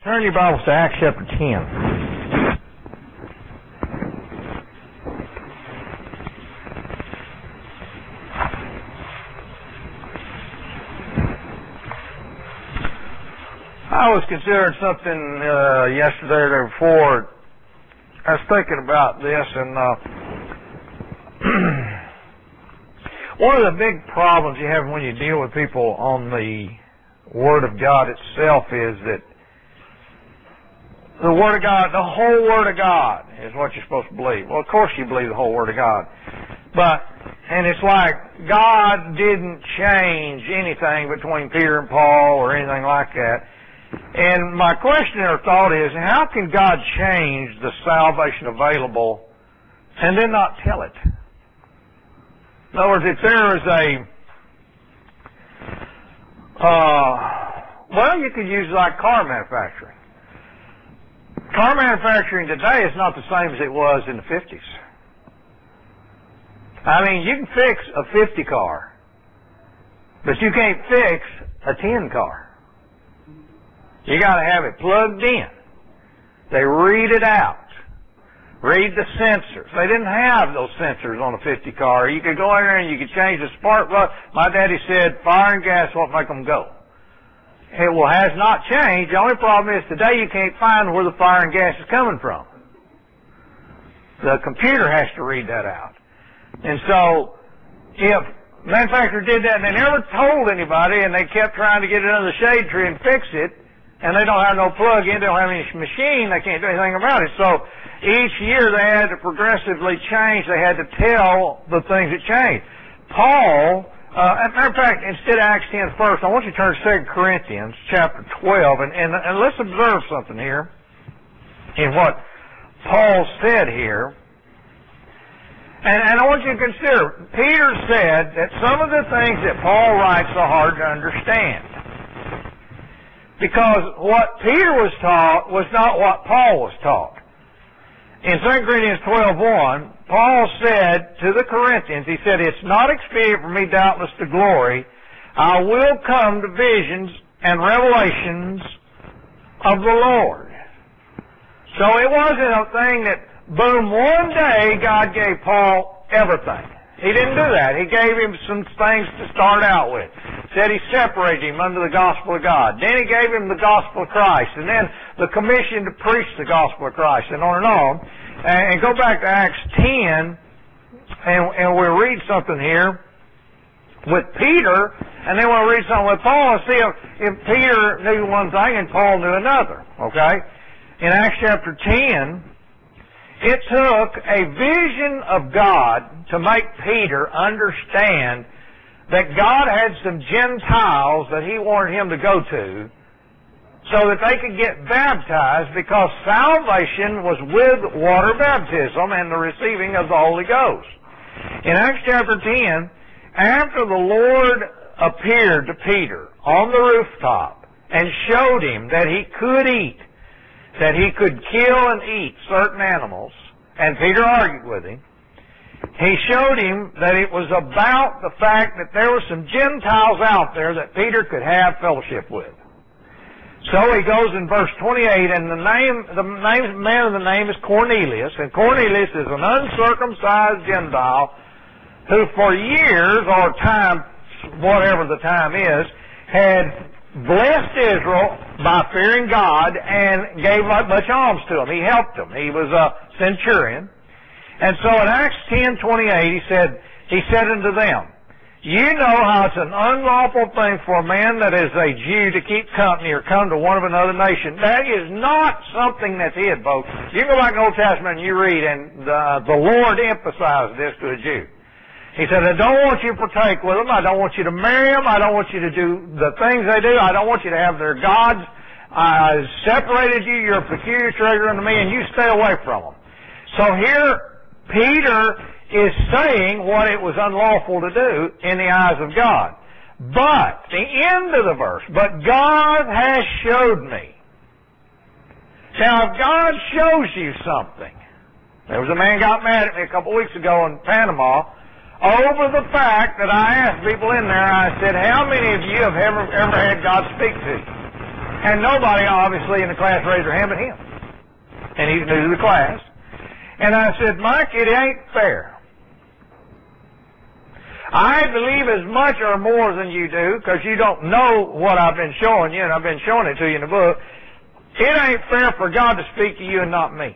Turn your Bibles to Acts chapter 10. I was considering something yesterday or before. I was thinking about this, and one of the big problems you have when you deal with people on the Word of God itself is that the Word of God, the whole Word of God is what you're supposed to believe. Well, of course you believe the whole Word of God. And it's like God didn't change anything between Peter and Paul or anything like that. And my question or thought is, how can God change the salvation available and then not tell it? In other words, if there is you could use like car manufacturing. Car manufacturing today is not the same as it was in the 50s. I mean, you can fix a 50 car, but you can't fix a 10 car. You got to have it plugged in. They read it out. Read the sensors. They didn't have those sensors on a 50 car. You could go in there and you could change the spark plug. My daddy said fire and gas won't make them go. It has not changed. The only problem is today you can't find where the fire and gas is coming from. The computer has to read that out. And so if the manufacturer did that and they never told anybody and they kept trying to get it under the shade tree and fix it, and they don't have no plug-in, they don't have any machine, they can't do anything about it. So each year they had to progressively change. They had to tell the things that changed. Paul, as a matter of fact, instead of Acts 10 first, I want you to turn to 2 Corinthians chapter 12, and let's observe something here in what Paul said here. And I want you to consider, Peter said that some of the things that Paul writes are hard to understand. Because what Peter was taught was not what Paul was taught. In 2 Corinthians 12:1, Paul said to the Corinthians, he said, "It's not expedient for me doubtless to glory. I will come to visions and revelations of the Lord." So it wasn't a thing that, boom, one day God gave Paul everything. He didn't do that. He gave him some things to start out with. Said he separated him under the gospel of God. Then he gave him the gospel of Christ. And then the commission to preach the gospel of Christ, and on and on. And go back to Acts 10, and we'll read something here with Peter, and then we'll read something with Paul and see if Peter knew one thing and Paul knew another. Okay? In Acts chapter 10, it took a vision of God to make Peter understand that God had some Gentiles that he wanted him to go to so that they could get baptized, because salvation was with water baptism and the receiving of the Holy Ghost. In Acts chapter 10, after the Lord appeared to Peter on the rooftop and showed him that he could eat, that he could kill and eat certain animals, and Peter argued with him, he showed him that it was about the fact that there were some Gentiles out there that Peter could have fellowship with. So he goes in verse 28, and the man of the name is Cornelius, and Cornelius is an uncircumcised Gentile who for years, or time, whatever the time is, had blessed Israel by fearing God and gave a bunch of alms to them. He helped them. He was a centurion. And so in Acts 10:28, he said unto them, "You know how it's an unlawful thing for a man that is a Jew to keep company or come to one of another nation." That is not something that's hid, folks. You go back in the Old Testament and you read, and the Lord emphasized this to a Jew. He said, "I don't want you to partake with them. I don't want you to marry them. I don't want you to do the things they do. I don't want you to have their gods. I separated you. You're a peculiar treasure unto me, and you stay away from them." So here, Peter is saying what it was unlawful to do in the eyes of God. But, the end of the verse, "But God has showed me." Now, if God shows you something, there was a man got mad at me a couple weeks ago in Panama over the fact that I asked people in there, I said, "How many of you have ever had God speak to you?" And nobody, obviously, in the class raised their hand but him. And he's new to the class. And I said, Mike, it ain't fair. I believe as much or more than you do, because you don't know what I've been showing you, and I've been showing it to you in the book. It ain't fair for God to speak to you and not me.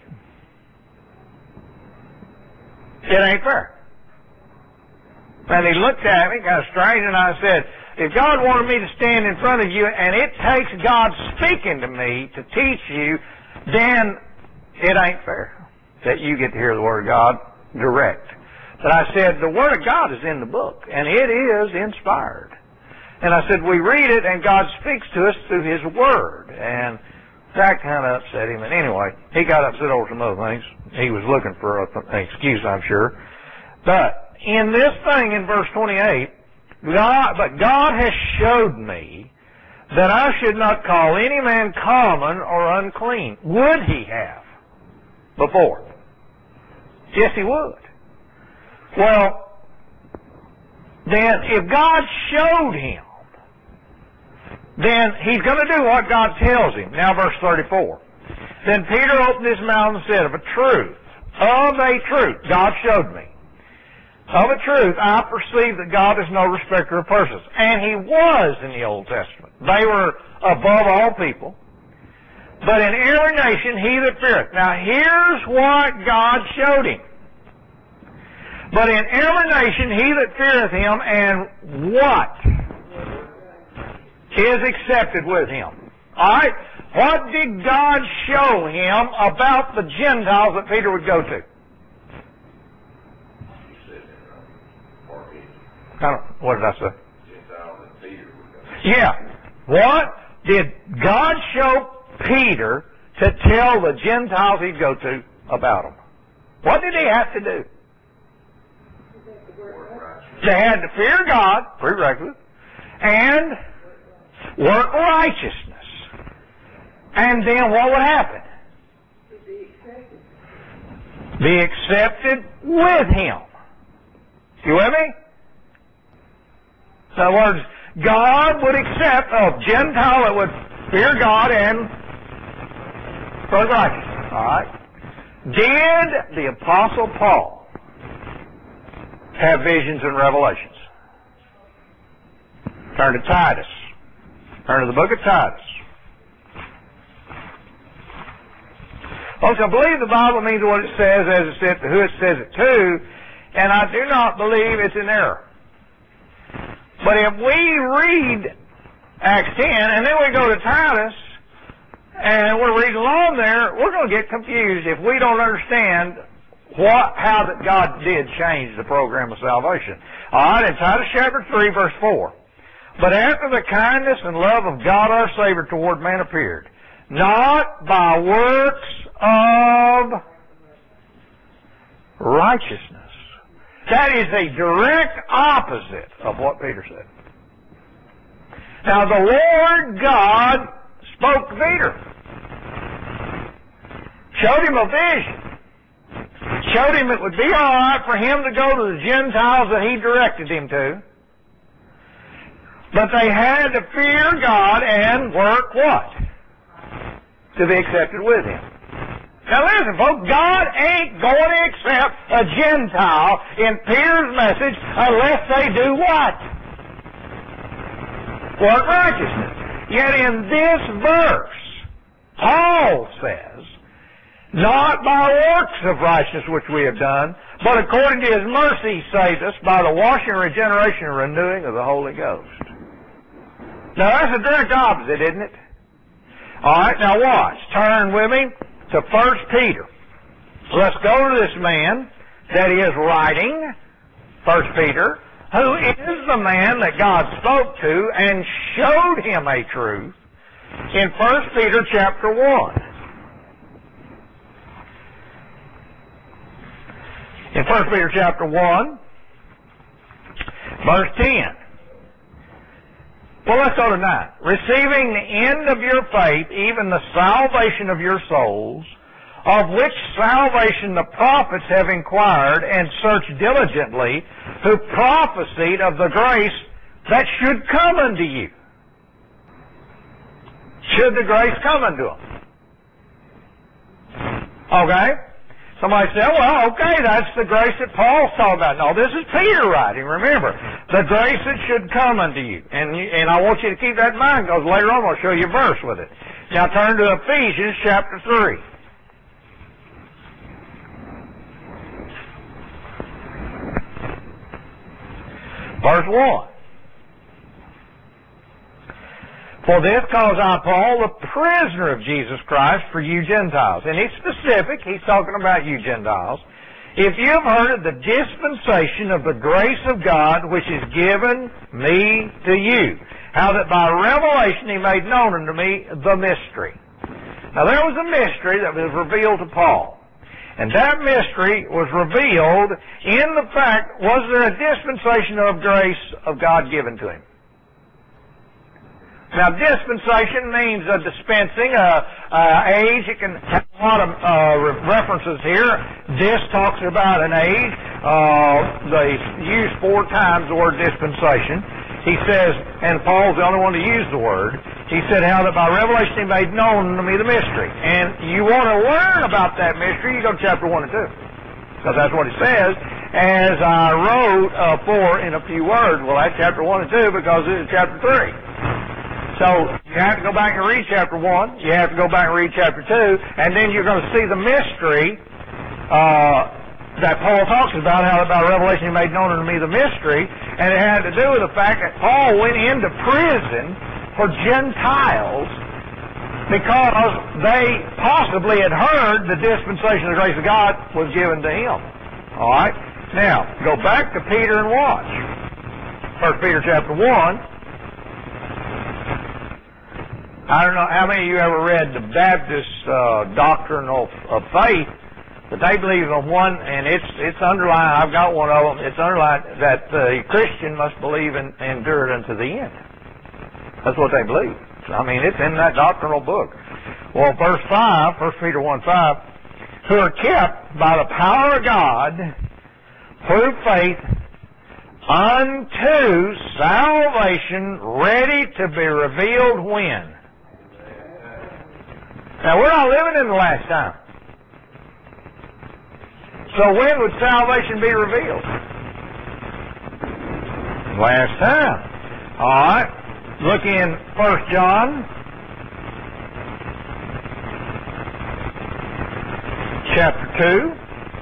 It ain't fair. And he looked at me kind of strange, and I said, if God wanted me to stand in front of you, and it takes God speaking to me to teach you, then it ain't fair that you get to hear the Word of God direct. But I said, the Word of God is in the book, and it is inspired. And I said, we read it, and God speaks to us through His Word. And that kind of upset him. And anyway, he got upset over some other things. He was looking for an excuse, I'm sure. But in this thing in verse 28, God has showed me that I should not call any man common or unclean. Would he have before? Yes, he would. Well, then if God showed him, then he's going to do what God tells him. Now verse 34. Then Peter opened his mouth and said, of a truth, God showed me. Of a truth, I perceive that God is no respecter of persons. And he was in the Old Testament. They were above all people. But in every nation, he that feareth. Now here's what God showed him. But in every nation, he that feareth him, and what is accepted with him. Alright? What did God show him about the Gentiles that Peter would go to? What did I say? Gentiles that Peter would go to. Yeah. What did God show Peter to tell the Gentiles he'd go to about them? What did he have to do? They had to fear God, prerequisite, and work righteousness. And then what would happen? Be accepted with him. You with me? In other words, God would accept a Gentile that would fear God and work righteousness. Alright? Did the Apostle Paul have visions and revelations? Turn to Titus. Turn to the book of Titus. Folks, I believe the Bible means what it says as it said to who it says it to, and I do not believe it's in error. But if we read Acts 10 and then we go to Titus and we're reading along there, we're going to get confused if we don't understand how that God did change the program of salvation. Alright, in Titus chapter 3 verse 4. But after the kindness and love of God our Savior toward man appeared, not by works of righteousness. That is a direct opposite of what Peter said. Now the Lord God spoke to Peter. Showed him a vision. Showed him it would be alright for him to go to the Gentiles that he directed him to. But they had to fear God and work what? To be accepted with him. Now listen, folks, God ain't going to accept a Gentile in Peter's message unless they do what? Work righteousness. Yet in this verse, Paul says, not by works of righteousness which we have done, but according to His mercy He saved us by the washing, regeneration, and renewing of the Holy Ghost. Now that's a direct opposite, isn't it? Alright, now watch. Turn with me to 1 Peter. Let's go to this man that is writing, 1 Peter, who is the man that God spoke to and showed him a truth in 1 Peter chapter 1. In 1 Peter chapter 1, verse 10. Well, let's go to 9. Receiving the end of your faith, even the salvation of your souls, of which salvation the prophets have inquired and searched diligently, who prophesied of the grace that should come unto you. should the grace come unto them. Okay? Somebody said, well, okay, that's the grace that Paul's talking about. No, this is Peter writing. Remember, the grace that should come unto you. And I want you to keep that in mind, because later on I'll show you a verse with it. Now turn to Ephesians chapter 3. Verse 1. For this cause I, Paul, the prisoner of Jesus Christ, for you Gentiles. And he's specific. He's talking about you Gentiles. If you have heard of the dispensation of the grace of God, which is given me to you, how that by revelation he made known unto me the mystery. Now there was a mystery that was revealed to Paul. And that mystery was revealed in the fact, was there a dispensation of grace of God given to him? Now, dispensation means a dispensing, age. It can have a lot of references here. This talks about an age. They use 4 times the word dispensation. He says, and Paul's the only one to use the word, he said, how that by revelation he made known to me the mystery. And you want to learn about that mystery, you go to chapter 1 and 2. Because that's what it says. As I wrote for in a few words. Well, that's chapter 1 and 2 because this is chapter 3. So you have to go back and read chapter 1. You have to go back and read chapter 2. And then you're going to see the mystery that Paul talks about, how by revelation he made known unto me the mystery. And it had to do with the fact that Paul went into prison for Gentiles because they possibly had heard the dispensation of the grace of God was given to him. All right? Now, go back to Peter and watch. 1 Peter chapter 1. I don't know how many of you ever read the Baptist Doctrine of Faith, but they believe in one, and it's underlined. I've got one of them. It's underlined that the Christian must believe and endure it unto the end. That's what they believe. I mean, it's in that doctrinal book. Well, verse 5, 1 Peter 1:5, who are kept by the power of God through faith unto salvation, ready to be revealed when? Now, we're not living in the last time. So when would salvation be revealed? Last time. All right. Look in 1 John chapter 2.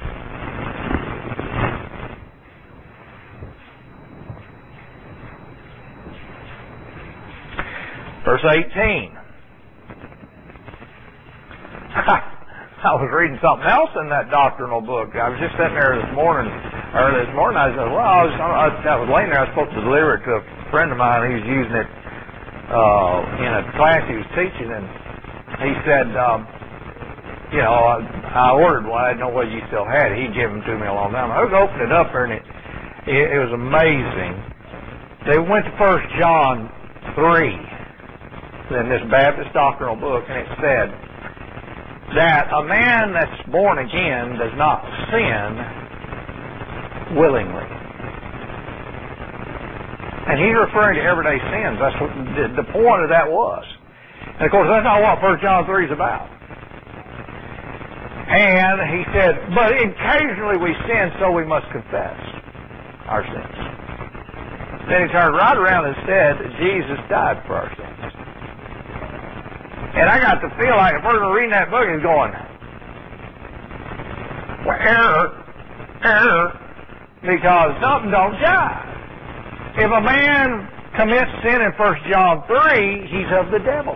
Verse 18. I was reading something else in that doctrinal book. I was just sitting there early this morning. I said, well, I was laying there. I was supposed to deliver it to a friend of mine. He was using it in a class he was teaching, and he said, I ordered one. I didn't know whether you still had it. He'd given them to me a long time. I was opening it up there, and it was amazing. They went to 1 John 3 in this Baptist doctrinal book, and it said that a man that's born again does not sin willingly. And he's referring to everyday sins. That's what the point of that was. And of course, that's not what 1 John 3 is about. And he said, but occasionally we sin, so we must confess our sins. Then he turned right around and said that Jesus died for our sins. And I got to feel like a person reading that book is going, well, error, because something don't jive. If a man commits sin in 1 John 3, he's of the devil.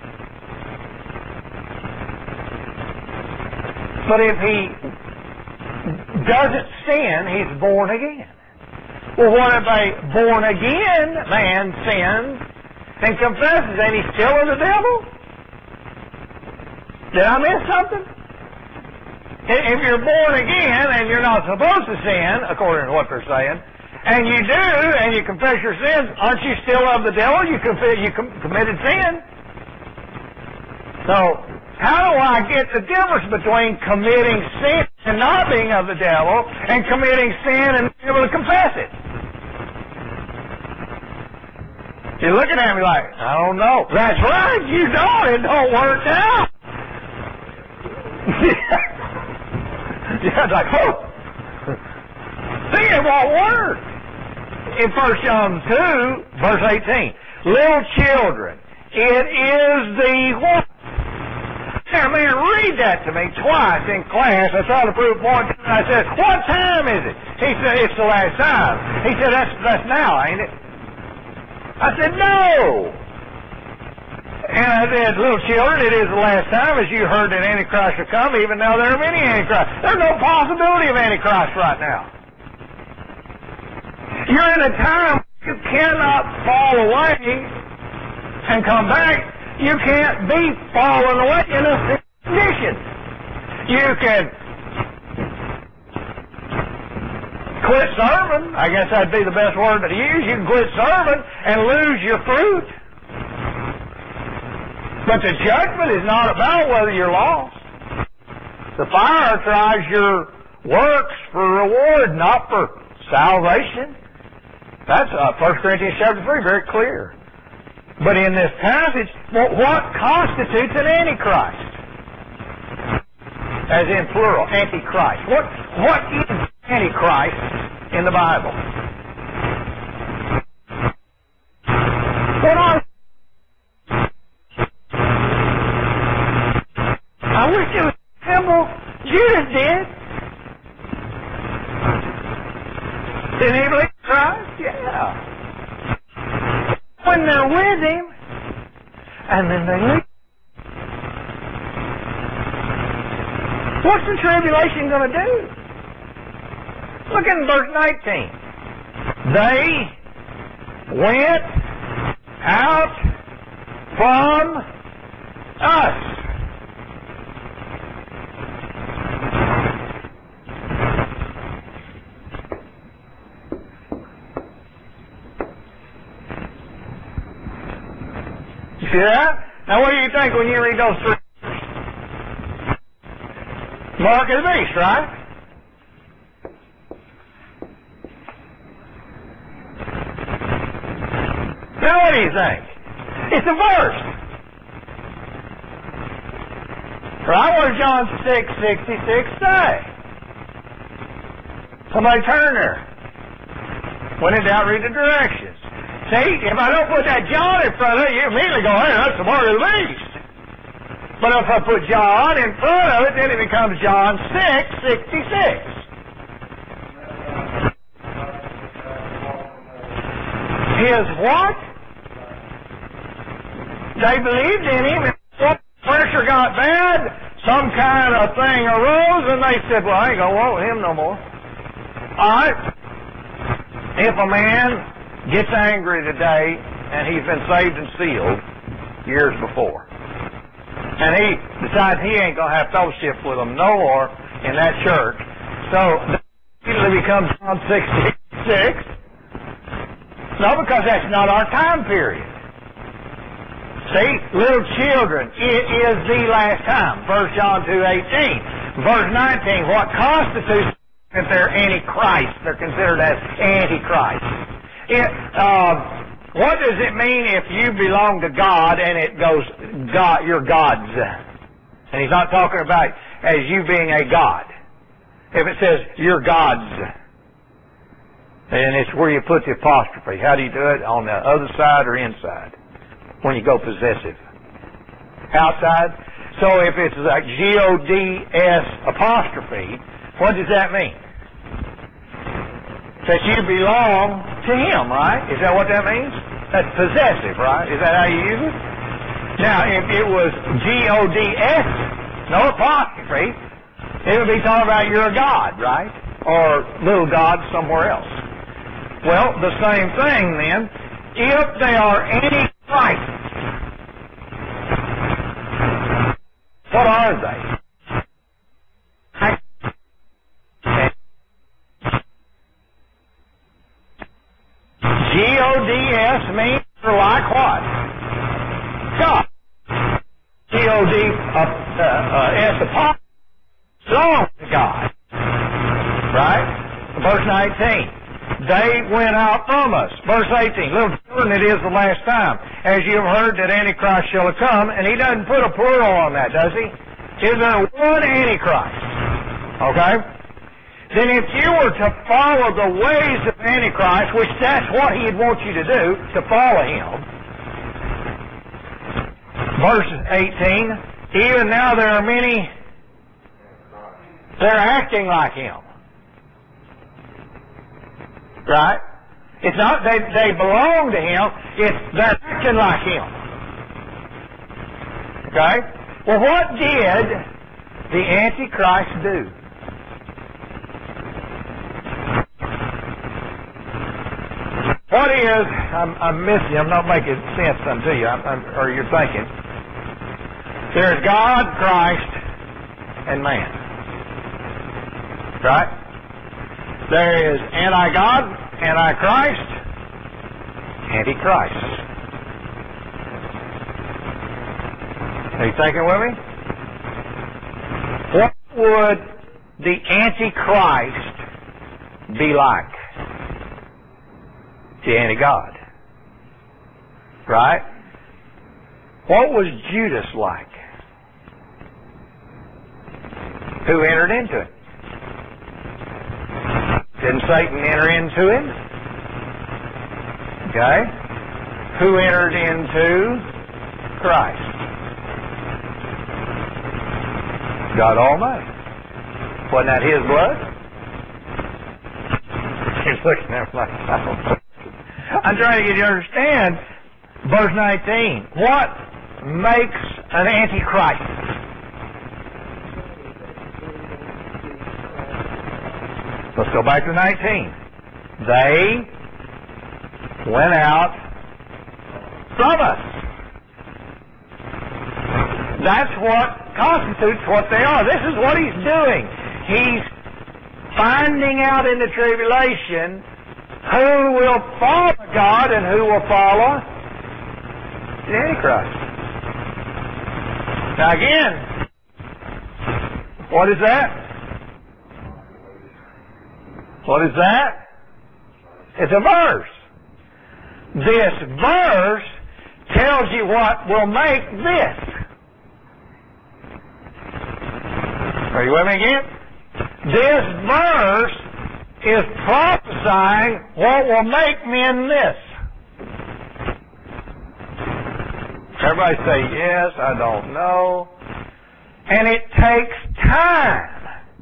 But if he doesn't sin, he's born again. Well, what if a born again man sins and confesses, and he's still of the devil? Did I miss something? If you're born again and you're not supposed to sin, according to what they're saying, and you do, and you confess your sins, aren't you still of the devil? You committed sin. So, how do I get the difference between committing sin and not being of the devil, and committing sin and being able to confess it? You're looking at me like, I don't know. That's right, you don't. It don't work out. Yeah, it's like, oh. See, it won't work. In 1 John 2, verse 18, little children, it is the what? Now, man, read that to me twice in class. I tried to prove a point. I said, what time is it? He said, it's the last time. He said, that's now, ain't it? I said, no. And I said, little children, it is the last time, as you heard that Antichrist will come, even though there are many Antichrists. There's no possibility of Antichrist right now. You're in a time you cannot fall away and come back. You can't be falling away in a condition. You can quit serving. I guess that'd be the best word to use. You can quit serving and lose your fruit. But the judgment is not about whether you're lost. The fire tries your works for reward, not for salvation. That's 1 Corinthians chapter 3, very clear. But in this passage, what constitutes an antichrist? As in plural, antichrist. What is antichrist in the Bible? What are? I wish it was simple. Judas did. Didn't he believe in Christ? Yeah. When they're with him, and then they leave. What's the tribulation going to do? Look in verse 19. They went out from us. See that? Now what do you think when you read those three? Mark of the beast, right? Now what do you think? It's a verse. Right? What does John 6:66 say? Somebody turn there. When in doubt, read the directions. See, if I don't put that John in front of it, you immediately go, hey, that's the mark of the beast. But if I put John in front of it, then it becomes John 6:66. His what? They believed in him, and when pressure got bad, some kind of thing arose, and they said, well, I ain't going to walk with him no more. All right? If a man gets angry today, and he's been saved and sealed years before, and he decides he ain't going to have fellowship with them no more in that church, so that usually becomes John 6:66. No, because that's not our time period. See, little children, it is the last time. 1 John 2:18. Verse 19, what constitutes if they're antichrist? They're considered as antichrist. What does it mean if you belong to God and it goes, God, you're God's? And he's not talking about as you being a God. If it says you're God's, and it's where you put the apostrophe. How do you do it? On the other side or inside? When you go possessive. Outside? So if it's like G-O-D-S apostrophe, what does that mean? That you belong to him, right? Is that what that means? That's possessive, right? Is that how you use it? Now, if it was G-O-D-S, no apostrophe, it would be talking about you're a God, right? Or little God somewhere else. Well, the same thing then. If they are antichrist, what are they? G-O-D-S means like what? God. G-O-D-S apostrophe belongs to God. Right? Verse 19. they went out from us. Verse 18, little children, it is the last time. As you have heard that Antichrist shall have come, and he doesn't put a plural on that, does he? Is there one Antichrist? Okay? Then if you were to follow the ways of Antichrist, which that's what he'd want you to do, to follow him. Verse 18, even now there are many, they're acting like him. Right? It's not they belong to him, it's they're acting like him. Okay? Well, what did the Antichrist do? What is, I'm missing, I'm not making sense unto you, or you're thinking. There's God, Christ, and man. Right? There is anti-God, anti-Christ, antichrist. Are you thinking with me? What would the Antichrist be like? The anti-God. Right? What was Judas like? Who entered into it? Didn't Satan enter into him? Okay. Who entered into Christ? God Almighty. Wasn't that His blood? He's looking at me like, I don't know. I'm trying to get you to understand verse 19. What makes an Antichrist? Let's go back to 19. They went out from us. That's what constitutes what they are. This is what he's doing. He's finding out in the tribulation who will follow God and who will follow the Antichrist. Now again, what is that? What is that? It's a verse. This verse tells you what will make this. Are you with me again? This verse is prophesying what will make men this. Everybody say, yes, I don't know. And it takes time.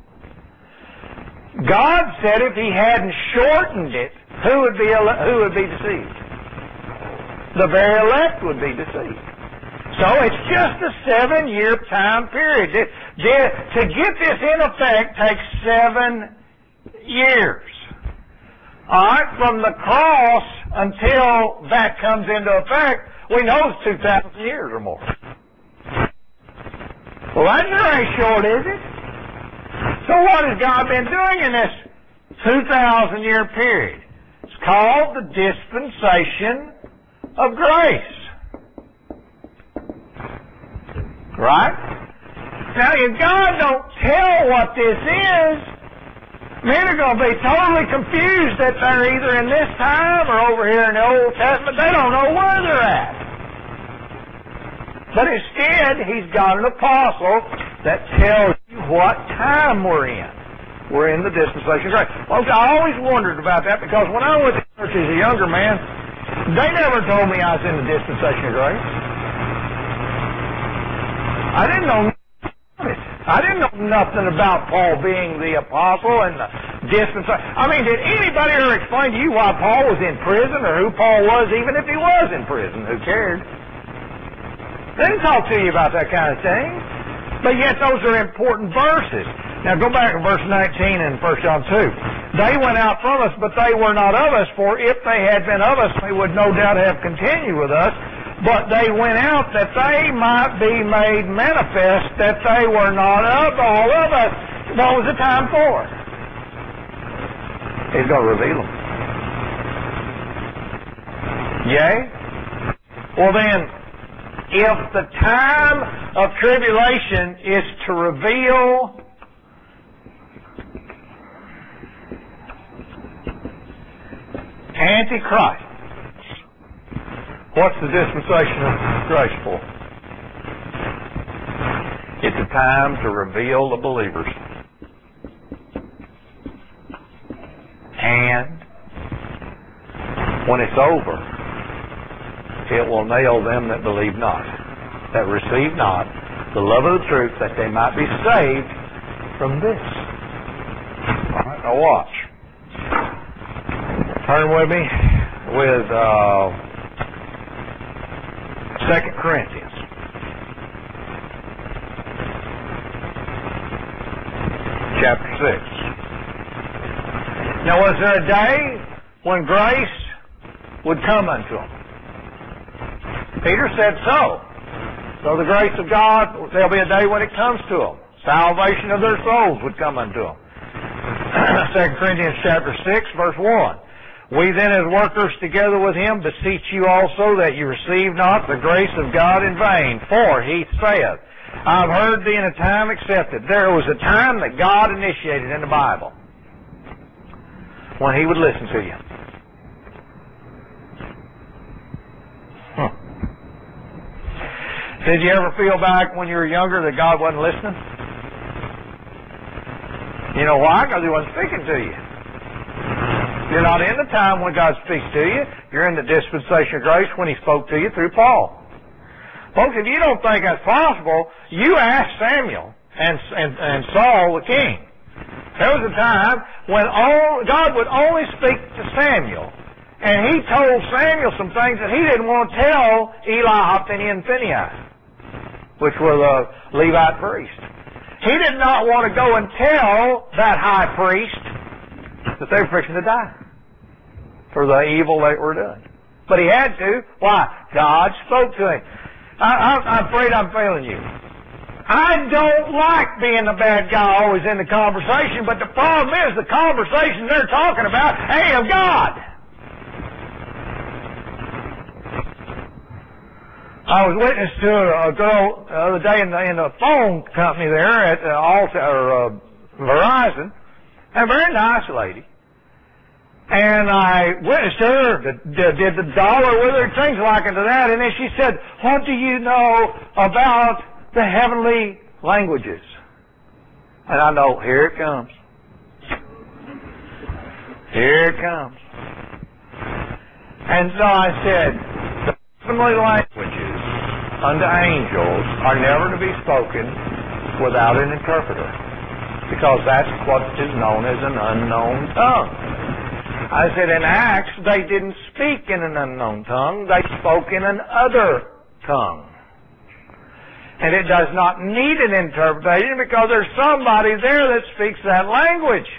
God said if He hadn't shortened it, who would be deceived? The very elect would be deceived. So it's just a 7-year time period. To get this in effect takes 7 years. Alright, from the cross until that comes into effect, we know it's 2,000 years or more. Well, that ain't short, is it? So what has God been doing in this 2,000-year period? It's called the dispensation of grace. Right? Now, if God don't tell what this is, men are going to be totally confused that they're either in this time or over here in the Old Testament. They don't know where they're at. But instead, He's got an apostle that tells you what time we're in. We're in the dispensation of grace. Folks, I always wondered about that because when I went to church as a younger man, they never told me I was in the dispensation of grace. I didn't know it. I didn't know nothing about Paul being the apostle and the dispensation. I mean, did anybody ever explain to you why Paul was in prison or who Paul was, even if he was in prison? Who cared? They didn't talk to you about that kind of thing. But yet those are important verses. Now go back to verse 19 in 1 John 2. They went out from us, but they were not of us, for if they had been of us, they would no doubt have continued with us. But they went out that they might be made manifest that they were not of all of us. What was the time for? He's going to reveal them. Yea? Well then, if the time of tribulation is to reveal Antichrist. What's the dispensation of grace for? It's a time to reveal the believers. And when it's over, it will nail them that believe not, that receive not the love of the truth, that they might be saved from this. All right, now watch. Turn with me with 2 Corinthians. Chapter 6. Now was there a day when grace would come unto them? Peter said so. So the grace of God, there'll be a day when it comes to them. Salvation of their souls would come unto them. 2 Corinthians chapter 6, verse 1. We then as workers together with him beseech you also that you receive not the grace of God in vain. For he saith, I've heard thee in a time accepted. There was a time that God initiated in the Bible when he would listen to you. Did you ever feel back when you were younger that God wasn't listening? You know why? Because he wasn't speaking to you. You're not in the time when God speaks to you. You're in the dispensation of grace when he spoke to you through Paul. Folks, if you don't think that's possible, you ask Samuel and Saul the king. There was a time when God would only speak to Samuel. And he told Samuel some things that he didn't want to tell Eli, Hophni, and Phinehas, which were the Levite priest. He did not want to go and tell that high priest that they were fixing to die for the evil they were doing. But he had to. Why? God spoke to him. I'm afraid I'm failing you. I don't like being the bad guy always in the conversation, but the problem is the conversation they're talking about ain't of God. I was witness to a girl the other day in the phone company there at Verizon, a very nice lady. And I witnessed her, did the dollar with her, things like that, and then she said, what do you know about the heavenly languages? And I know, here it comes. Here it comes. And so I said, the heavenly languages unto angels are never to be spoken without an interpreter, because that's what is known as an unknown tongue. I said in Acts, they didn't speak in an unknown tongue, they spoke in an other tongue. And it does not need an interpretation because there's somebody there that speaks that language.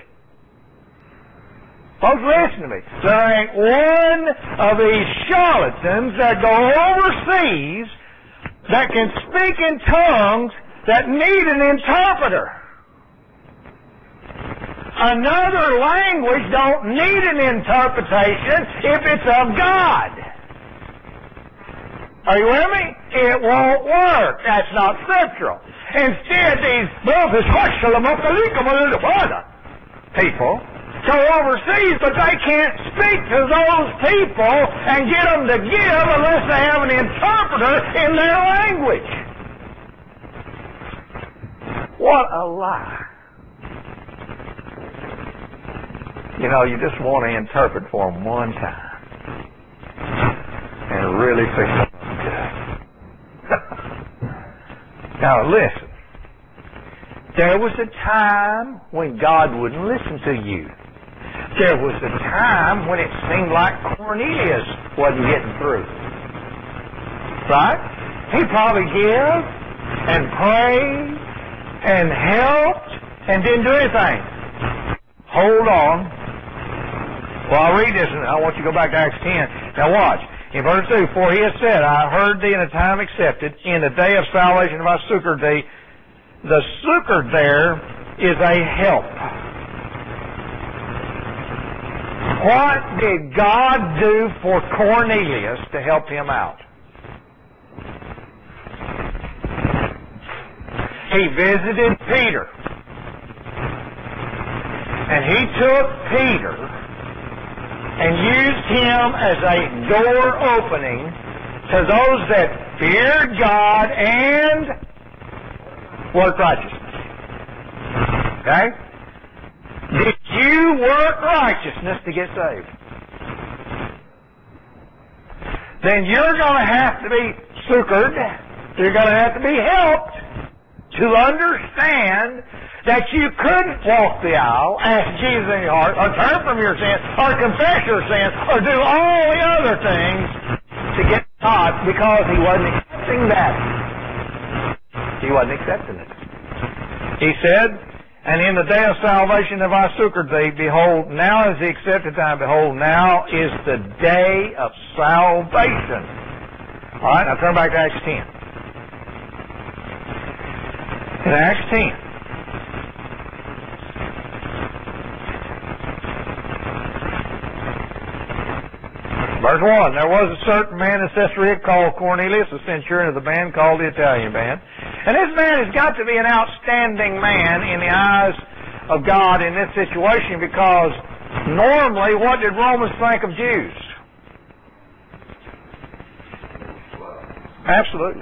Folks, listen to me. There ain't one of these charlatans that go overseas that can speak in tongues that need an interpreter. Another language don't need an interpretation if it's of God. Are you with me? It won't work. That's not scriptural. Instead, these people go overseas, but they can't speak to those people and get them to give unless they have an interpreter in their language. What a lie. You know, you just want to interpret for them one time and really fix it good. Now listen. There was a time when God wouldn't listen to you. There was a time when it seemed like Cornelius wasn't getting through. Right? He probably gave and prayed and helped and didn't do anything. Hold on. Well, I'll read this, and I want you to go back to Acts 10. Now watch. In verse 2, for he has said, I heard thee in a time accepted, in the day of salvation have I succored thee. The succor there is a help. What did God do for Cornelius to help him out? He visited Peter. And he took Peter and used him as a door opening to those that feared God and worked righteousness. Okay? Did you work righteousness to get saved? Then you're going to have to be succored. You're going to have to be helped to understand that you couldn't walk the aisle, ask Jesus in your heart, or turn from your sins, or confess your sins, or do all the other things to get God, because He wasn't accepting that. He wasn't accepting it. He said, and in the day of salvation have I succored thee. Behold, now is the accepted time. Behold, now is the day of salvation. All right, now turn back to Acts 10. In Acts 10. Verse 1, there was a certain man in Caesarea called Cornelius, a centurion of the band called the Italian band. And this man has got to be an outstanding man in the eyes of God in this situation, because normally what did Romans think of Jews? Absolutely.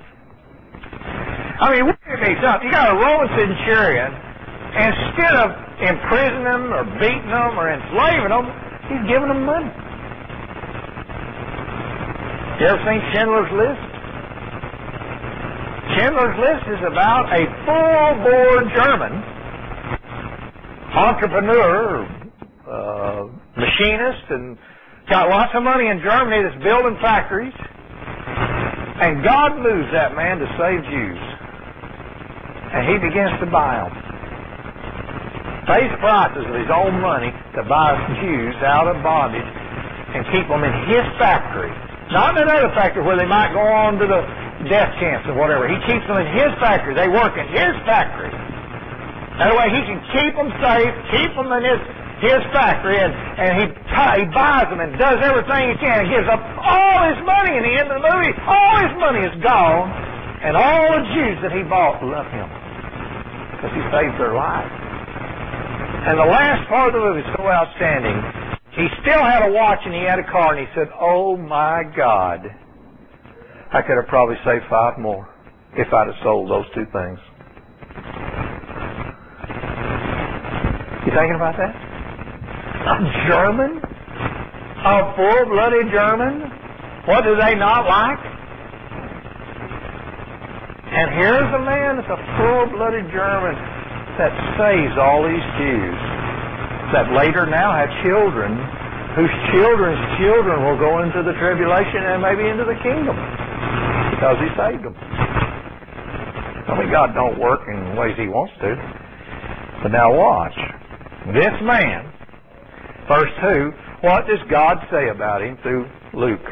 I mean, wouldn't it be something? You got a Roman centurion, instead of imprisoning them or beating them or enslaving them, he's giving them money. You ever seen Schindler's List? Schindler's List is about a full-bore German entrepreneur, machinist, and got lots of money in Germany that's building factories. And God moves that man to save Jews. And he begins to buy them. Pays prices of his own money to buy Jews out of bondage and keep them in his factory. Not in another factory where they might go on to the death camps or whatever. He keeps them in his factory. They work in his factory. That way he can keep them safe, keep them in his factory, and he buys them and does everything he can and gives up all his money. In the end of the movie, all his money is gone, and all the Jews that he bought love him because he saved their lives. And the last part of the movie is so outstanding. He still had a watch and he had a car, and he said, "Oh my God, I could have probably saved 5 more if I'd have sold those 2 things." You thinking about that? A German? A full-blooded German? What do they not like? And here's a man that's a full-blooded German that saves all these Jews that later now have children whose children's children will go into the tribulation and maybe into the kingdom because he saved them. I mean, God don't work in ways He wants to. But now watch. This man, verse 2, what does God say about him through Luke?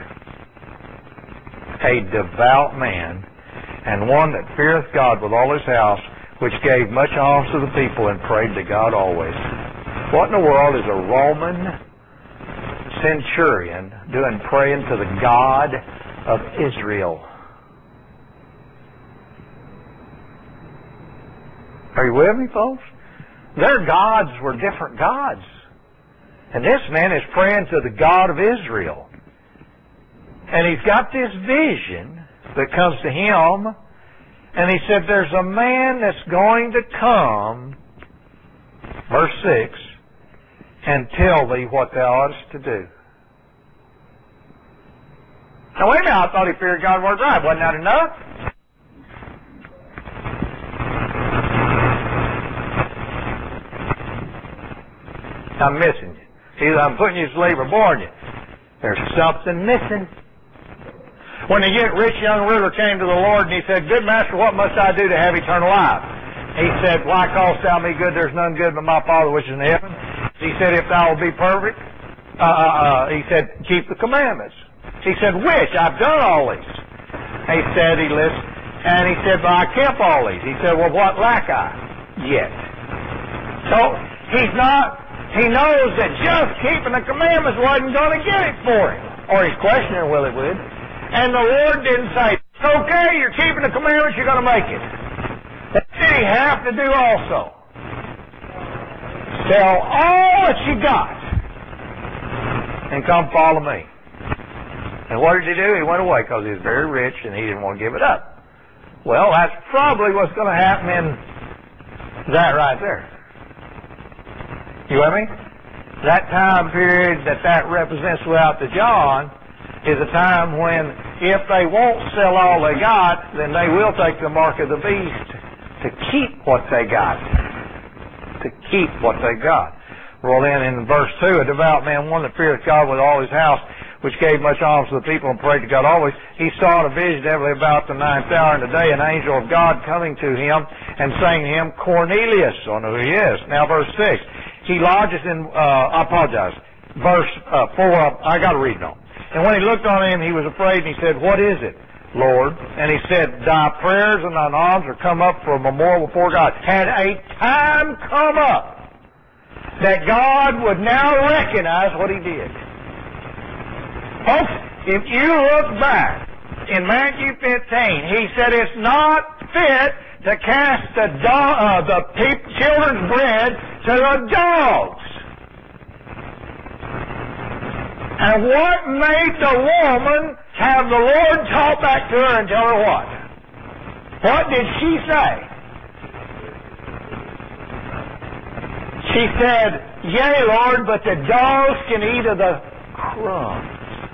A devout man, and one that feareth God with all his house, which gave much alms to the people and prayed to God always. What in the world is a Roman centurion doing praying to the God of Israel? Are you with me, folks? Their gods were different gods. And this man is praying to the God of Israel. And he's got this vision that comes to him. And he said, there's a man that's going to come, verse 6, and tell thee what thou oughtest to do. Now wait a minute, I thought he feared God and worked right. Wasn't that enough? I'm missing you. Either I'm putting you to sleep or boring you. There's something missing. When the rich young ruler came to the Lord and he said, "Good master, what must I do to have eternal life?" He said, "Why callest thou me good? There's none good but my Father which is in heaven." He said, "If thou will be perfect," he said, "keep the commandments." He said, "Which? I've done all these." He said, he listened, and he said, "But I kept all these." He said, "Well, what lack I yet?" So he knows that just keeping the commandments wasn't going to get it for him. Or he's questioning, well, it would. And the Lord didn't say, "It's okay, you're keeping the commandments, you're going to make it." What did he have to do also? Sell all that you got and come follow me. And what did he do? He went away because he was very rich and he didn't want to give it up. Well, that's probably what's going to happen in that right there. You with me? That time period that represents throughout the John is a time when if they won't sell all they got, then they will take the mark of the beast to keep what they got. To keep what they got. Well then in verse 2, a devout man, one that feareth God with all his house, which gave much alms to the people and prayed to God always, he saw in a vision everly about the 9th hour in the day an angel of God coming to him and saying to him, Cornelius. I know who he is. Now verse 6. He lodges in, verse 4, I got to read it on. And when he looked on him, he was afraid, and he said, What is it, Lord? And he said, Thy prayers and thine alms are come up for a memorial before God. Had a time come up that God would now recognize what he did. Folks, if you look back in Matthew 15, he said it's not fit to cast the children's bread to the dogs. And what made the woman have the Lord talk back to her and tell her what? What did she say? She said, Yea, Lord, but the dogs can eat of the crumbs.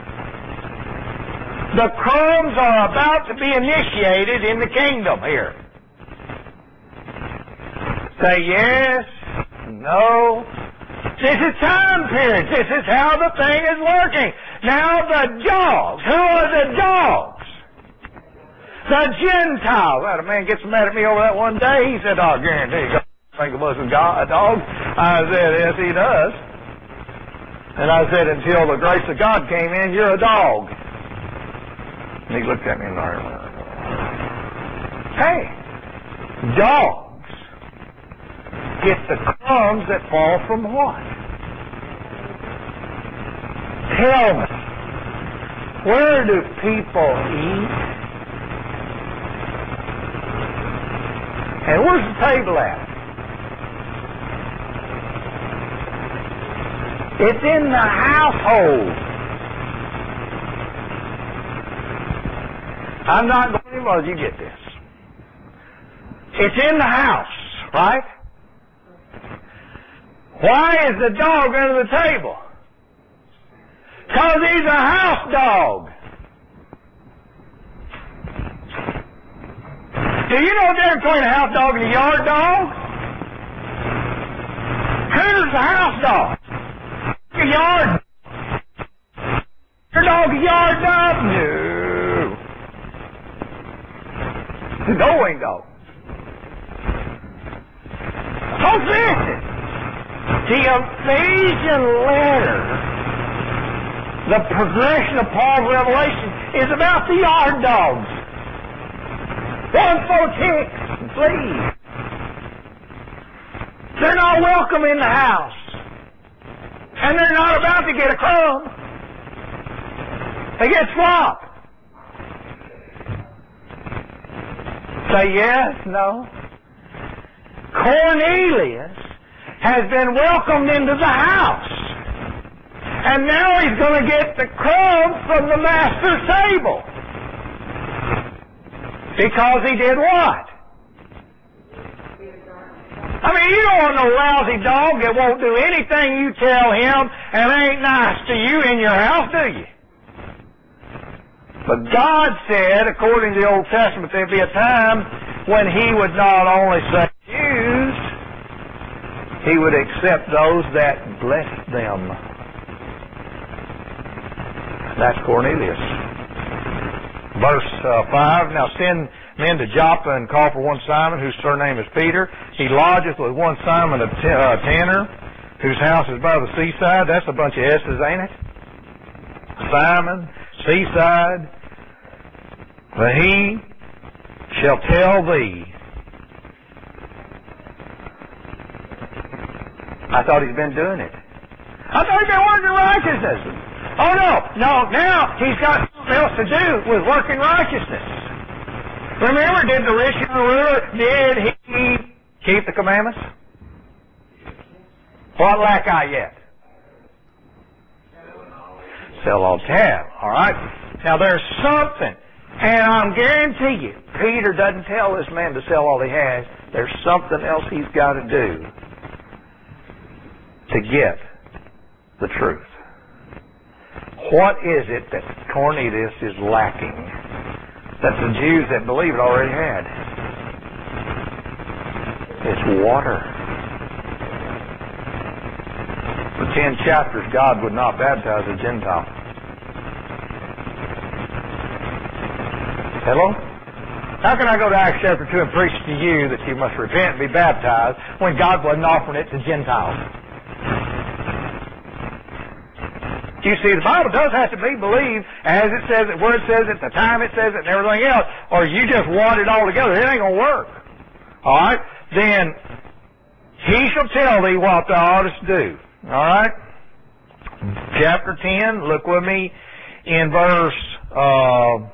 The crumbs are about to be initiated in the kingdom here. Say yes, no. This is time period. This is how the thing is working. Now the dogs. Who are the dogs? The Gentiles. I had a man get so mad at me over that one day. He said, I guarantee God think of us as a dog. I said, yes, he does. And I said, until the grace of God came in, you're a dog. And he looked at me and I went, hey, dogs get the crumbs that fall from what? Tell me, where do people eat? And where's the table at? It's in the household. I'm not going anymore. You get this. It's in the house, right? Why is the dog under the table? Because he's a house dog. Do you know the difference between a house dog and a yard dog? Who's a house dog? A yard. Your dog a yard dog? No. It's a going dog. Folks, listen. The Ephesian letter, the progression of Paul's revelation, is about the yard dogs. 146, please. They're not welcome in the house. And they're not about to get a crumb. They get slop. Say yes, no. Cornelius has been welcomed into the house. And now he's going to get the crumbs from the master's table. Because he did what? I mean, you don't want no lousy dog that won't do anything you tell him and ain't nice to you in your house, do you? But God said, according to the Old Testament, there'd be a time when he would not only say Jews, he would accept those that blessed them. That's Cornelius. Verse 5, Now send men to Joppa and call for one Simon, whose surname is Peter. He lodgeth with one Simon a tanner, whose house is by the seaside. That's a bunch of S's, ain't it? Simon, seaside. But he shall tell thee. I thought he's been doing it. I thought he'd been working righteousness. Oh, no, now he's got something else to do with working righteousness. Remember, did the rich young ruler, did he keep the commandments? What lack I yet? sell all that you have. All right? Now, there's something, and I guarantee you, Peter doesn't tell this man to sell all he has. There's something else he's got to do to get the truth. What is it that Cornelius is lacking that the Jews that believed already had? It's water. For 10 chapters, God would not baptize a Gentile. Hello? How can I go to Acts chapter 2 and preach to you that you must repent and be baptized when God wasn't offering it to Gentiles? You see, the Bible does have to be believed as it says it, where it says it, the time it says it, and everything else, or you just want it all together. It ain't going to work. All right? Then, he shall tell thee what thou oughtest to do. All right? Chapter 10, look with me in verse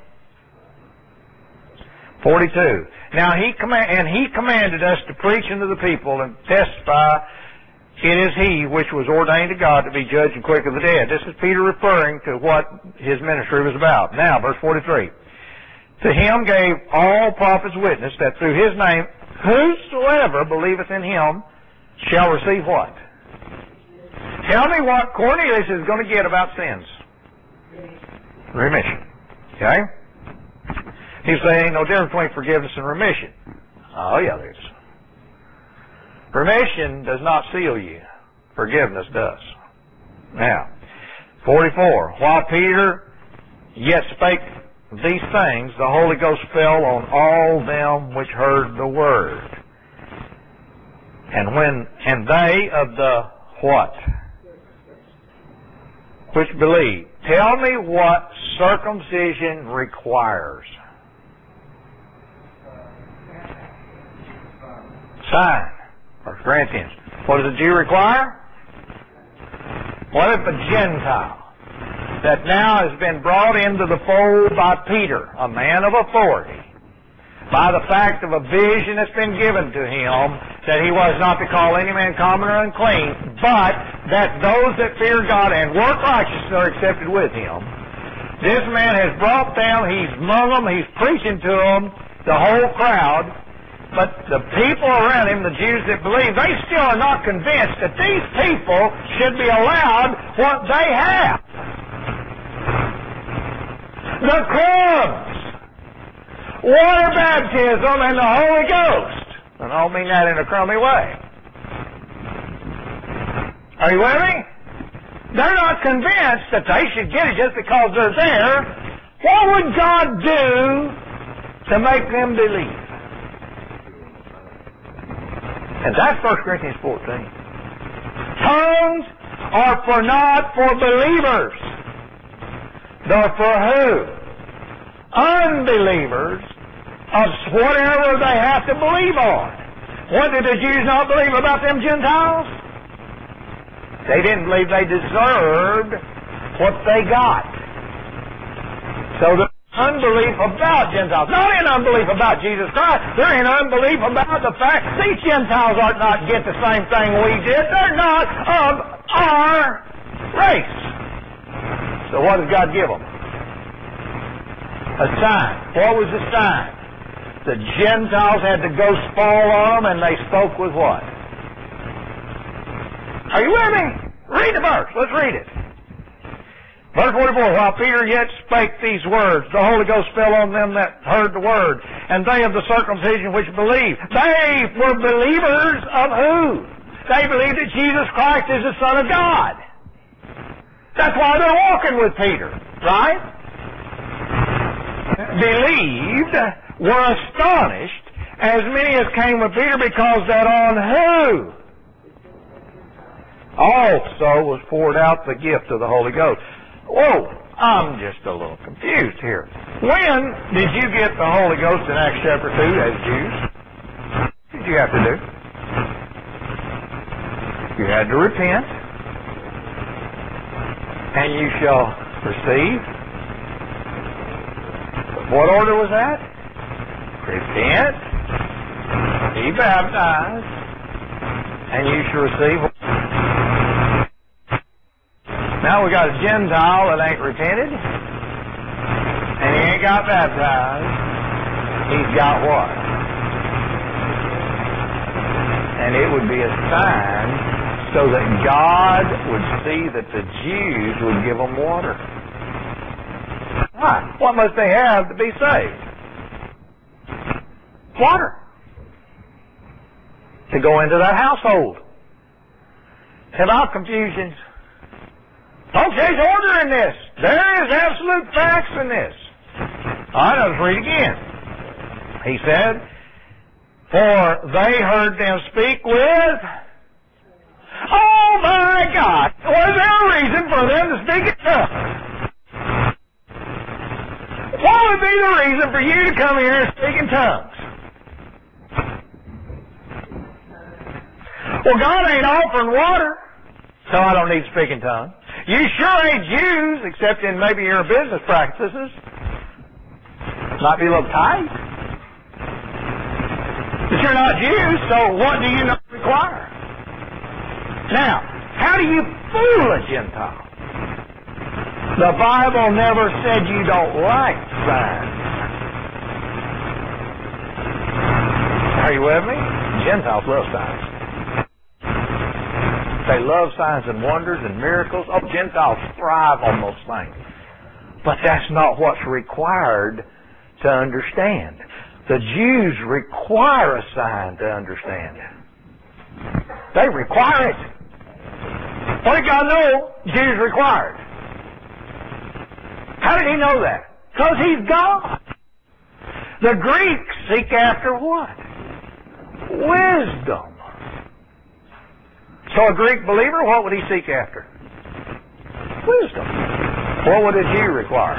42. Now, he commanded us to preach unto the people and testify, it is he which was ordained of God to be judge and quick of the dead. This is Peter referring to what his ministry was about. Now, verse 43. To him gave all prophets witness that through his name whosoever believeth in him shall receive what? Tell me what Cornelius is going to get about sins. Remission. Okay? He's saying ain't no difference between forgiveness and remission. Oh, yeah, there is. Remission does not seal you. Forgiveness does. Now, 44. While Peter yet spake these things, the Holy Ghost fell on all them which heard the word. And they of the what? Which believe. Tell me what circumcision requires. Sign. 1 Corinthians. What does a Jew require? What if a Gentile that now has been brought into the fold by Peter, a man of authority, by the fact of a vision that's been given to him, that he was not to call any man common or unclean, but that those that fear God and work righteousness are accepted with him. This man has brought them, he's among them, he's preaching to them, the whole crowd, but the people around him, the Jews that believe, they still are not convinced that these people should be allowed what they have. The crumbs, water baptism, and the Holy Ghost. And I don't mean that in a crummy way. Are you with me? They're not convinced that they should get it just because they're there. What would God do to make them believe? And that's 1 Corinthians 14. Tongues are not for believers. They're for who? Unbelievers of whatever they have to believe on. What did the Jews not believe about them Gentiles? They didn't believe they deserved what they got. So the unbelief about Gentiles. Not in unbelief about Jesus Christ. They're in unbelief about the fact these Gentiles ought not get the same thing we did. They're not of our race. So what does God give them? A sign. What was the sign? The Gentiles had the ghost fall on them and they spoke with what? Are you with me? Read the verse. Let's read it. Verse 44, while Peter yet spake these words, the Holy Ghost fell on them that heard the word, and they of the circumcision which believed. They were believers of who? They believed that Jesus Christ is the Son of God. That's why they're walking with Peter, right? Believed, were astonished, as many as came with Peter, because that on who? Also was poured out the gift of the Holy Ghost. Whoa, I'm just a little confused here. When did you get the Holy Ghost in Acts chapter 2 as Jews? What did you have to do? You had to repent, and you shall receive. What order was that? Repent, be baptized, and you shall receive. Now we got a Gentile that ain't repented, and he ain't got baptized. He's got what? And it would be a sign so that God would see that the Jews would give them water. Why? What must they have to be saved? Water. To go into their household. Without confusions. Folks, there's order in this. There is absolute facts in this. All right, let's read again. He said, for they heard them speak with... Oh my God! Was there a reason for them to speak in tongues? What would be the reason for you to come here and speak in tongues? Well, God ain't offering water, so I don't need to speak in tongues. You sure ain't Jews, except in maybe your business practices. Might be a little tight. But you're not Jews, so what do you not require? Now, how do you fool a Gentile? The Bible never said you don't like signs. Are you with me? Gentiles love signs. They love signs and wonders and miracles. Oh, Gentiles thrive on those things. But that's not what's required to understand. The Jews require a sign to understand. They require it. What did God know Jews required? How did he know that? Because he's God. The Greeks seek after what? Wisdom. So a Greek believer, what would he seek after? Wisdom. What would a Jew require?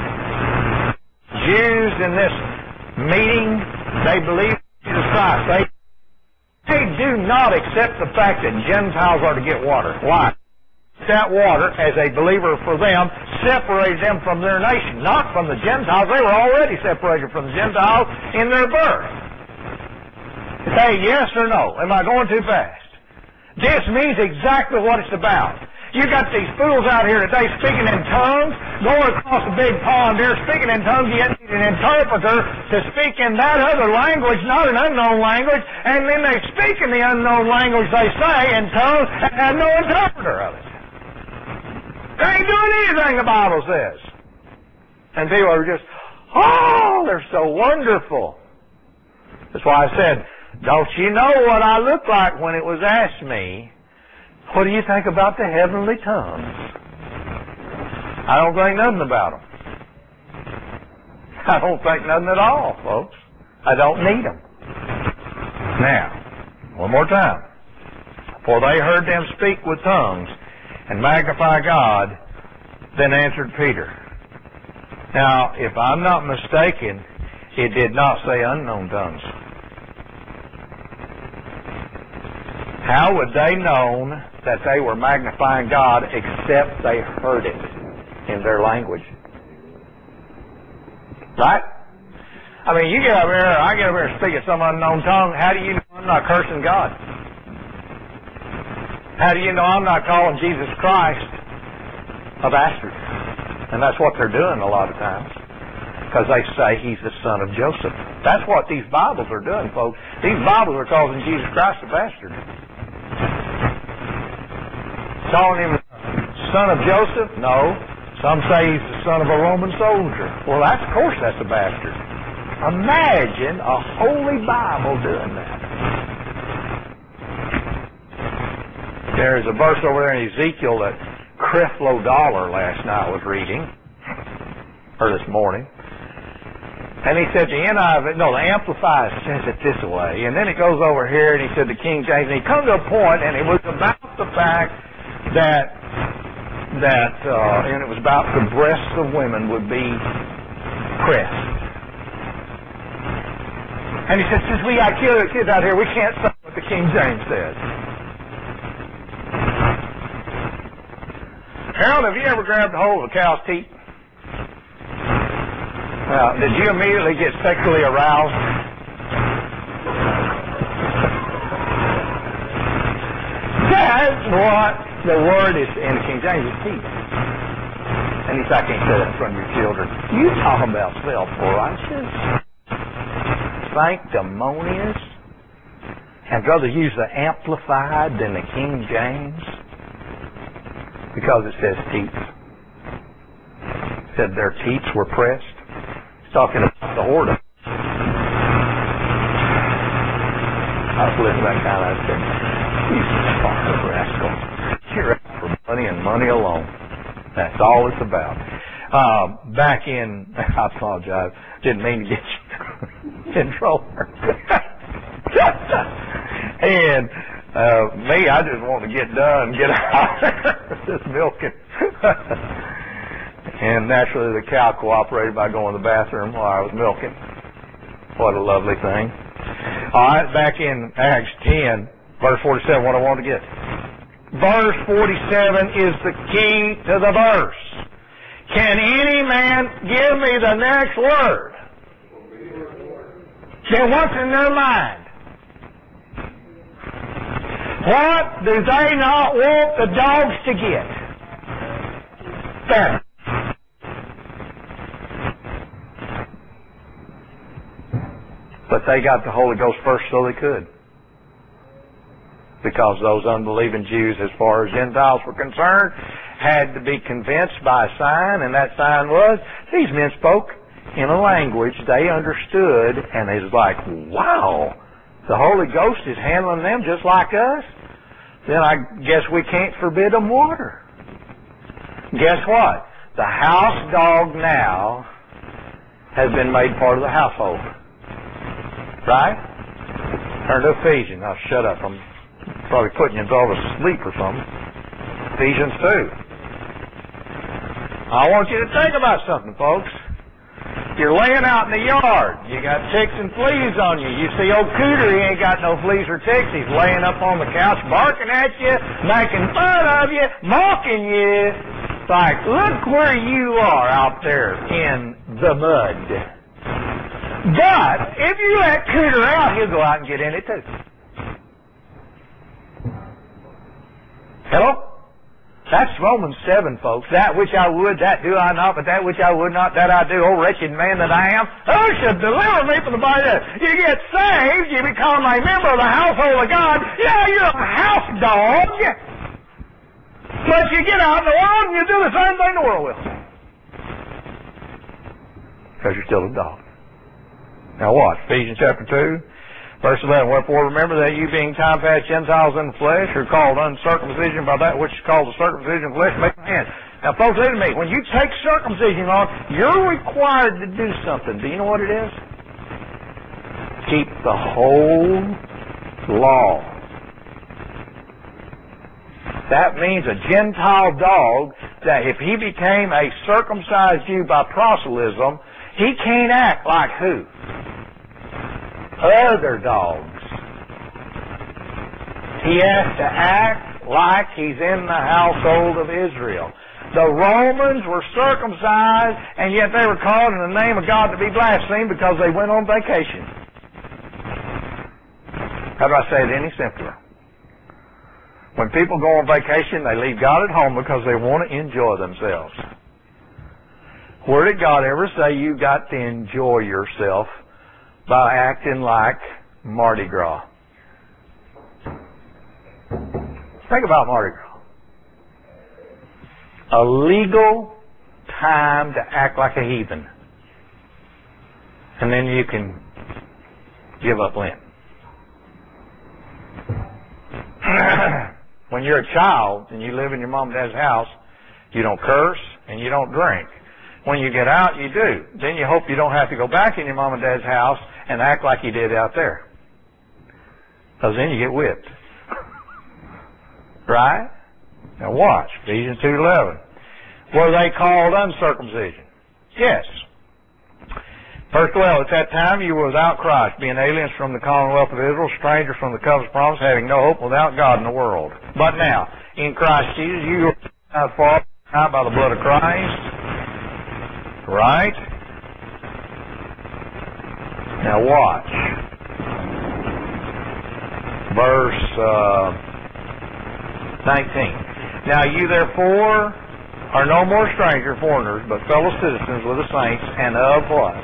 Jews in this meeting, they believe in Jesus Christ. They do not accept the fact that Gentiles are to get water. Why? That water, as a believer for them, separates them from their nation, not from the Gentiles. They were already separated from the Gentiles in their birth. Say yes or no. Am I going too fast? This means exactly what it's about. You got these fools out here today speaking in tongues, going across a big pond there speaking in tongues, yet need an interpreter to speak in that other language, not an unknown language, and then they speak in the unknown language they say in tongues and have no interpreter of it. They ain't doing anything the Bible says. And people are just, oh, they're so wonderful. That's why I said, don't you know what I looked like when it was asked me, what do you think about the heavenly tongues? I don't think nothing about them. I don't think nothing at all, folks. I don't need them. Now, one more time. For they heard them speak with tongues and magnify God, then answered Peter. Now, if I'm not mistaken, it did not say unknown tongues. How would they known that they were magnifying God except they heard it in their language? Right? I mean, you get up here, I get up here and speak in some unknown tongue. How do you know I'm not cursing God? How do you know I'm not calling Jesus Christ a bastard? And that's what they're doing a lot of times. Because they say he's the son of Joseph. That's what these Bibles are doing, folks. These Bibles are calling Jesus Christ a bastard. Calling him son of Joseph? No. Some say he's the son of a Roman soldier. Well, of course that's a bastard. Imagine a holy Bible doing that. There's a verse over there in Ezekiel that Creflo Dollar last night was reading, or this morning. And he said the Amplified says it this way. And then it goes over here and he said the King James. And he comes to a point and it was about the fact that and it was about the breasts of women would be pressed. And he said, since we got kids out here, we can't say what the King James says. Harold, have you ever grabbed a hold of a cow's teat? Did you immediately get sexually aroused? That's what The word is, in the King James, is teach. And he said, I can't say that in front of your children. You talking about self-righteous, sanctimonious, and rather use the Amplified than the King James because it says teats. It said their teats were pressed. It's talking about the whoredom. I was listening to that guy and I said, you fucking rascal. You're out for money and money alone. That's all it's about. Back in, I apologize, didn't mean to get you in trouble. And me, I just want to get done, get out just milking. And naturally the cow cooperated by going to the bathroom while I was milking. What a lovely thing. All right, back in Acts 10, verse 47, what I want to get. Verse 47 is the key to the verse. Can any man give me the next word? Then what's in their mind? What do they not want the dogs to get? Better. But they got the Holy Ghost first so they could. Because those unbelieving Jews, as far as Gentiles were concerned, had to be convinced by a sign, and that sign was, these men spoke in a language they understood, and they was like, wow, the Holy Ghost is handling them just like us? Then I guess we can't forbid them water. Guess what? The house dog now has been made part of the household. Right? Turn to Ephesians. Now shut up. I'm probably putting you all to sleep or something. Ephesians 2. I want you to think about something, folks. You're laying out in the yard. You got ticks and fleas on you. You see old Cooter, he ain't got no fleas or ticks. He's laying up on the couch, barking at you, making fun of you, mocking you. It's like, look where you are out there in the mud. But if you let Cooter out, he'll go out and get in it too. Hello? That's Romans 7, folks. That which I would, that do I not, but that which I would not, that I do. Oh, wretched man that I am, who should deliver me from the body of death? You get saved, you become a member of the household of God. Yeah, you're a house dog. But you get out in the world and you do the same thing the world will. Because you're still a dog. Now watch, Ephesians chapter 2. Verse 11, wherefore remember that you being time past Gentiles in the flesh are called uncircumcision by that which is called the circumcision of the flesh, make my hand. Now folks, listen to me. When you take circumcision on, you're required to do something. Do you know what it is? Keep the whole law. That means a Gentile dog, that if he became a circumcised Jew by proselytism, he can't act like who? Other dogs. He has to act like he's in the household of Israel. The Romans were circumcised, and yet they were called in the name of God to be blasphemed because they went on vacation. How do I say it any simpler? When people go on vacation, they leave God at home because they want to enjoy themselves. Where did God ever say you got to enjoy yourself by acting like Mardi Gras? Think about Mardi Gras. A legal time to act like a heathen. And then you can give up Lent. When you're a child and you live in your mom and dad's house, you don't curse and you don't drink. When you get out, you do. Then you hope you don't have to go back in your mom and dad's house and act like you did out there. Because then you get whipped. Right? Now watch. Ephesians 2:11. Were they called uncircumcision? Yes. Verse 12. At that time you were without Christ, being aliens from the commonwealth of Israel, strangers from the covenant promise, having no hope, without God in the world. But now, in Christ Jesus, you are far by the blood of Christ. Right? Now watch. Verse 19. Now you therefore are no more strangers, foreigners, but fellow citizens with the saints, and of what?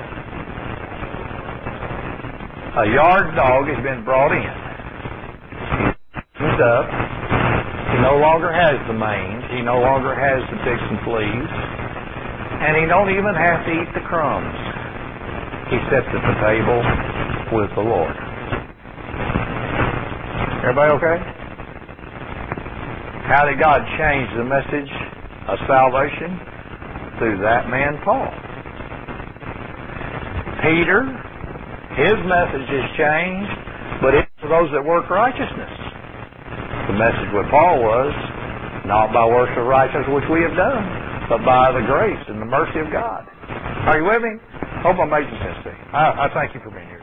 A yard dog has been brought in. He's up. He no longer has the mange. He no longer has the ticks and fleas. And he don't even have to eat the crumbs. He sits at the table with the Lord. Everybody okay? How did God change the message of salvation? Through that man, Paul. Peter, his message has changed, but it's for those that work righteousness. The message with Paul was, not by works of righteousness which we have done, but by the grace and the mercy of God. Are you with me? Hope I'm making sense to you. I thank you for being here.